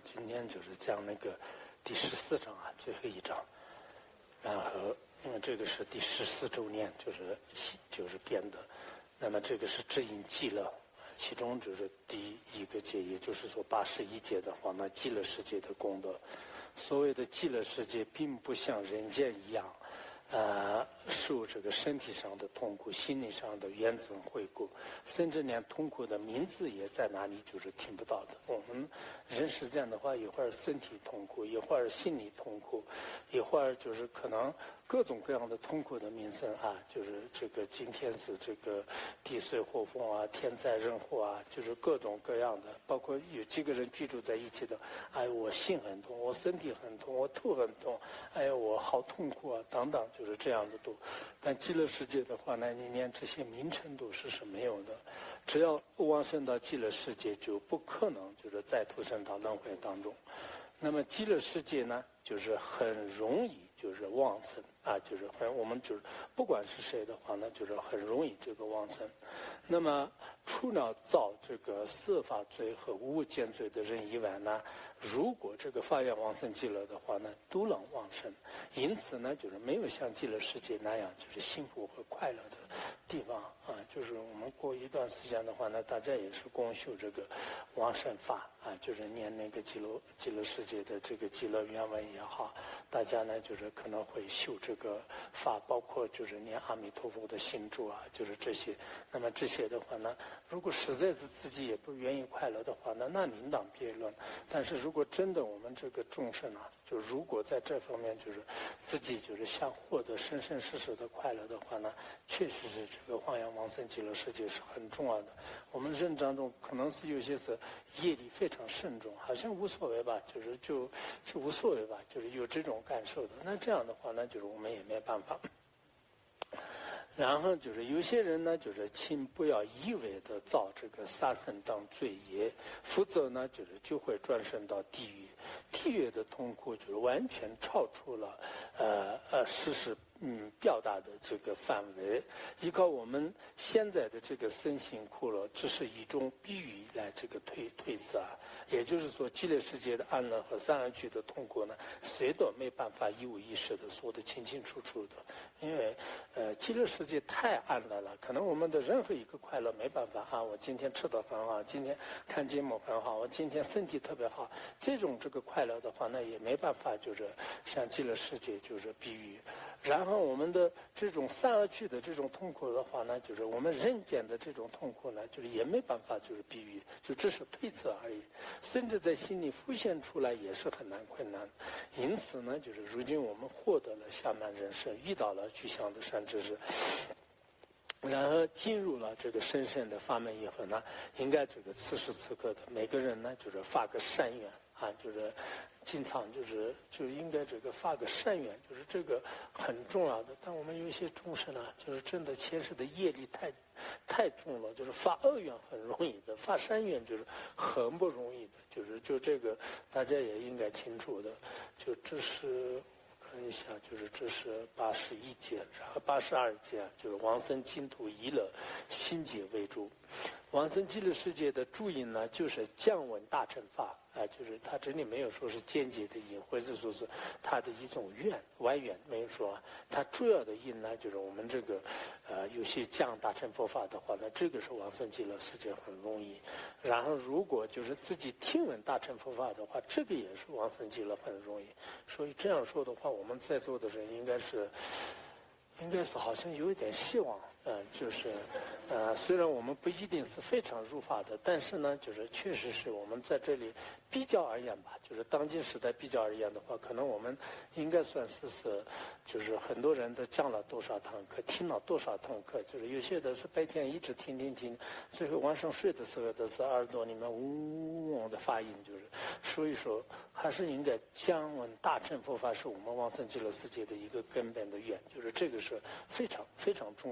今天就是讲那个第14章啊，最后一章。然后因为这个是第14周年，就是编的。那么这个是指引极乐，其中就是第一个界，也就是说81界的话，那极乐世界的功德。所谓的极乐世界，并不像人间一样。受这个身体上的痛苦、心理上的怨憎会故，甚至连痛苦的名字也在哪里就是听不到的。我们人是这样的话，一会儿身体痛苦，一会儿心理痛苦，一会儿就是可能各种各样的痛苦的名声啊，就是这个今天是这个地水火风啊，天灾人祸啊，就是各种各样的，包括有几个人居住在一起的，哎，我心很痛，我身体很痛，我头很痛，哎，我好痛苦啊，等等，就是这样的都。但极乐世界的话呢，你连这些名称都是没有的。只要往生到极乐世界，就不可能就是再投生到轮回当中。那么极乐世界呢，就是很容易就是往生啊，就是我们就是不管是谁的话呢，就是很容易这个往生。那么除了造这个色法罪和无间罪的人以外呢，如果这个发愿往生极乐的话呢，都能往生。因此呢，就是没有像极乐世界那样就是幸福和快乐的地方啊。就是我们过一段时间的话呢，大家也是共修这个往生法啊，就是念那个极乐世界的这个极乐原文也好，大家呢就是可能会修这个法，包括就是念阿弥陀佛的心咒啊，就是这些。那么这些的话呢，如果实在是自己也不愿意快乐的话呢，那另当别论。但是如果真的我们这个众生啊，就如果在这方面就是自己就是想获得生生世世的快乐的话呢，确实是这个化缘往生极乐世界是很重要的。我们人当中可能是有些是业力非常慎重，好像无所谓吧，就无所谓吧，就是有这种感受的。那这样的话呢，就是我们也没办法。然后就是有些人呢，就是请不要一味的造这个杀生当罪业，否则呢，就会转生到地狱。地狱的痛苦就是完全超出了事实表达的这个范围。依靠我们现在的这个身心苦乐，只是一种比喻来这个推测啊。也就是说，极乐世界的安乐和三恶趣的痛苦呢，谁都没办法一五一十的说得清清楚楚的，因为极乐世界太安乐了，可能我们的任何一个快乐没办法啊，我今天吃得很好，今天看节目很好，我今天身体特别好，这个快乐的话，那也没办法就是像极乐世界就是比喻。然后我们的这种三恶趣的这种痛苦的话呢，就是我们人间的这种痛苦呢，就是也没办法就是比喻，就只是推测而已，甚至在心里浮现出来也是很困难。因此呢，就是如今我们获得了下曼人生，遇到了具象的善知识，然后进入了这个深深的法门以后呢，应该这个此时此刻的每个人呢，就是发个善愿啊，就是经常就应该这个发个善愿，就是这个很重要的。但我们有一些众生呢，就是真的前世的业力太重了，就是发恶愿很容易的，发善愿就是很不容易的，就这个大家也应该清楚的。就这是看一下，就是这是81节，然后82节就是往生净土极乐心解为主。往生极乐世界的主因呢，就是降闻大乘法啊，就是他这里没有说是间接的因，或者说是他的一种外缘，没有说啊。他主要的因呢，就是我们这个有些降大乘佛法的话呢，这个是往生极乐世界很容易。然后如果就是自己听闻大乘佛法的话，这个也是往生极乐很容易。所以这样说的话，我们在座的人应该是好像有一点希望。虽然我们不一定是非常入法的，但是呢，就是确实是我们在这里比较而言吧，就是当今时代比较而言的话，可能我们应该算是就是很多人都讲了多少堂课，听了多少堂课，就是有些的是白天一直听，最后晚上睡的时候都是耳朵里面嗡嗡的发音，就是所以说还是应该讲闻大乘佛法是我们往生极乐世界的一个根本的愿，就是这个是非常非常重要的。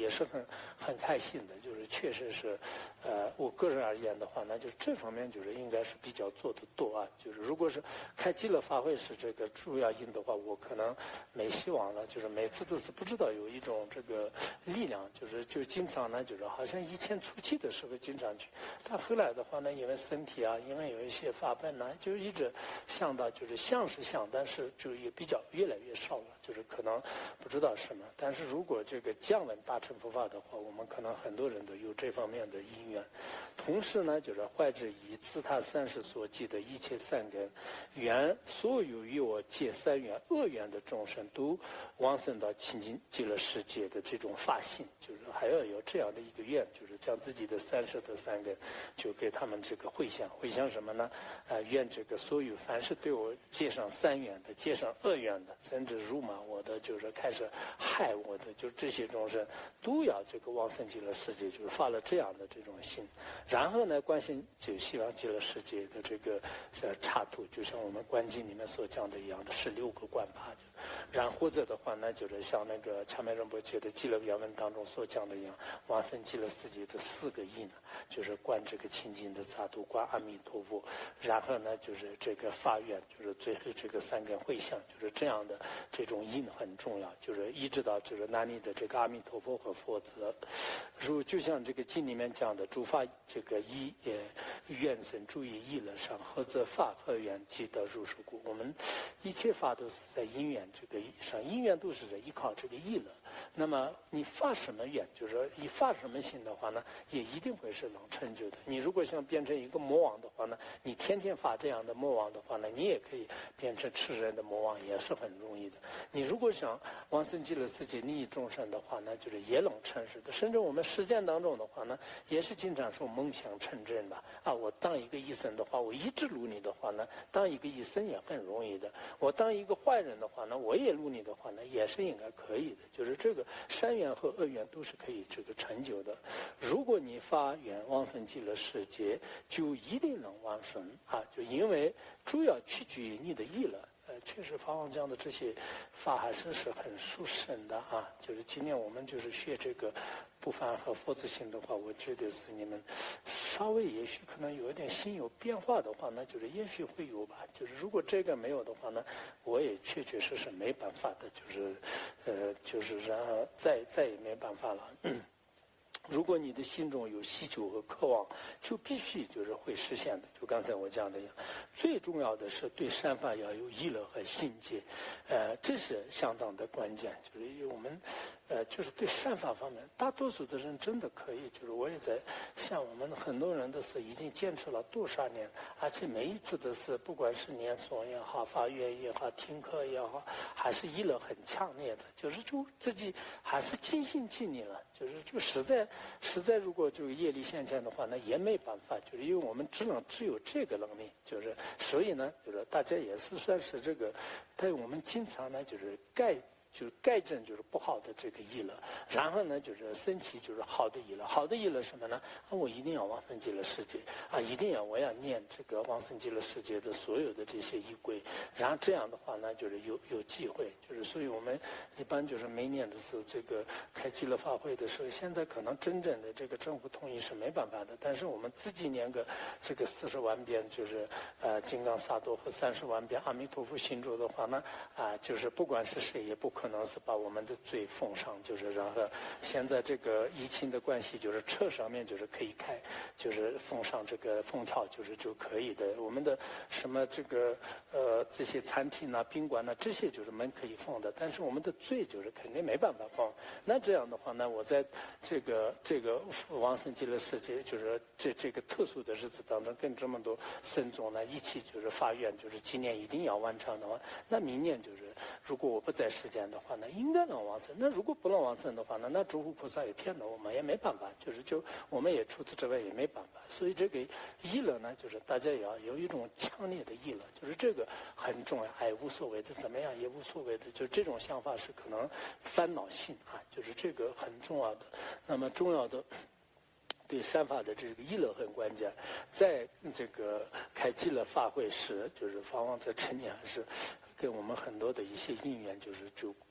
也是很开心的，就是确实是，我个人而言的话，那就是这方面就是应该是比较做得多啊。就是如果是开极乐法会是这个主要因的话，我可能没希望了。就是每次都是不知道有一种这个力量，就经常呢，就是好像以前初期的时候经常去，但后来的话呢，因为身体啊，因为有一些法本呢，就一直想到就是像是像，但是就也比较越来越少了。就是可能不知道什么，但是如果这个降文大乘佛法的话，我们可能很多人都有这方面的因缘。同时呢，就是怀着以自他三世所记的一切善根，愿所有与我结三缘恶缘的众生都往生到清净极乐世界的这种发心，就是还要有这样的一个愿，就是将自己的三世的善根，就给他们这个回向什么呢？愿这个所有凡是对我结上三缘的、结上恶缘的，甚至辱骂我的，就是开始害我的，就这些众生都要这个往生极乐世界，就是发了这样的这种心。然后呢，观心就希望极乐世界的这个插图，就像我们观经里面所讲的一样的16个观法。然后或者的话呢，就是像那个掐麦仁波切的极乐原文当中所讲的一样，往生极乐世界的4个意呢，就是观这个清净的扎度，观阿弥陀佛，然后呢就是这个发愿，就是最后这个3根回向，就是这样的这种意很重要，就是一直到就是那里的这个阿弥陀佛和佛子，就像这个经里面讲的诸法这个意愿生诸意意乐上，合则法和缘即得入手故。我们一切法都是在因缘这个上，因缘都是在依靠这个意乐。那么你发什么愿，就是说你发什么心的话呢，也一定会是能成就的。你如果想变成一个魔王的话呢，你天天发这样的魔王的话呢，你也可以变成吃人的魔王，也是很容易的。你如果想往生极乐世界利益众生的话呢，就是也能成事的。甚至我们实践当中的话呢，也是经常说梦想成真吧。我当一个医生的话，我一直努力的话呢，当一个医生也很容易的。我当一个坏人的话呢，我也努力的话呢，也是应该可以的。就是这个善缘和恶缘都是可以这个成就的。如果你发愿往生极乐世界，就一定能往生啊！就因为主要取决于你的意乐。确实法王讲的这些法还是很殊胜的啊。就是今年我们就是学这个不凡和佛子行的话，我觉得是你们稍微也许可能有一点心有变化的话，那就是也许会有吧。就是如果这个没有的话呢，我也确确实实没办法的，就是然后再也没办法了。如果你的心中有希求和渴望，就必须就是会实现的。就刚才我讲的一样，最重要的是对善法要有意乐和信解，这是相当的关键。就是我们，就是对善法方面，大多数的人真的可以。就是我也在像我们很多人的是已经坚持了多少年，而且每一次的是，不管是念诵也好，发愿也好，听课也好，还是意乐很强烈的。就自己还是尽心尽力了。就实在，如果这个业力现前的话，那也没办法，就是因为我们只有这个能力，所以呢，就是大家也是算是这个，但我们经常呢，就是改正就是不好的这个意乐，然后呢就是升起就是好的意乐。好的意乐什么呢？我一定要往生极乐世界啊！我要念这个往生极乐世界的所有的这些仪轨，然后这样的话呢，就是有机会，所以我们一般就是每年的时候这个开极乐法会的时候，现在可能真正的这个政府同意是没办法的，但是我们自己念个这个40万遍金刚萨埵和30万遍阿弥陀佛心咒的话呢，就是不管是谁也不可能是把我们的罪封上，然后现在这个疫情的关系，车上面可以开，封上这个封条，就可以的。我们的什么这个这些餐厅啊、宾馆啊，这些门可以封的，但是我们的罪肯定没办法封。那这样的话呢，我在这个往生极乐世界，这个特殊的日子当中，跟这么多僧众呢一起发愿，今年一定要完成的话，那明年如果我不在世间的话呢，应该能往生。那如果不能往生的话呢，那诸佛菩萨也骗了我们，也没办法，我们也除此之外也没办法。所以这个意乐呢，大家也要有一种强烈的意乐，这个很重要。无所谓的，怎么样也无所谓的，这种想法是可能烦恼性啊，这个很重要的。那么重要的。对善法的这个意乐很关键，在这个开极乐法会时，法王在这里还是跟我们很多的一些因缘，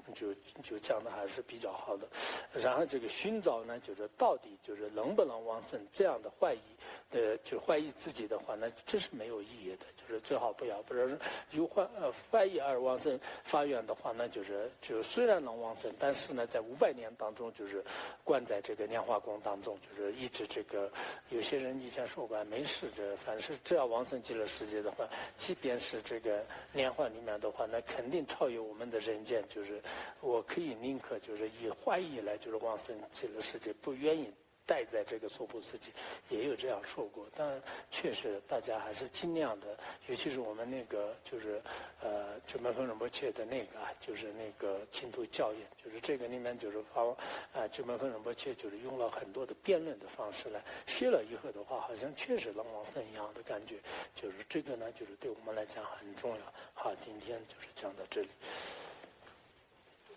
就讲的还是比较好的。然后这个寻找呢，就是到底就是能不能往生这样的怀疑就怀疑自己的话，那这是没有意义的，就是最好不要。不然有怀疑而往生发愿的话，那就虽然能往生，但是呢，在500年当中，就是关在这个莲花宫当中，就是一直这个有些人以前说过，没事，反正是只要往生极乐世界的话，即便是这个莲花里面的话，那肯定超越我们的人间。就是我可以宁可就是以怀疑来就是往生极乐世界，不愿意待在这个娑婆世界，也有这样说过。但确实大家还是尽量的，尤其是我们那个就是就门峰仁波切的那个就是那个净土教研，就是这个里面就是就门峰仁波切就是用了很多的辩论的方式来学了以后的话，好像确实能往生一样的感觉。就是这个呢，就是对我们来讲很重要。好，今天就是讲到这里。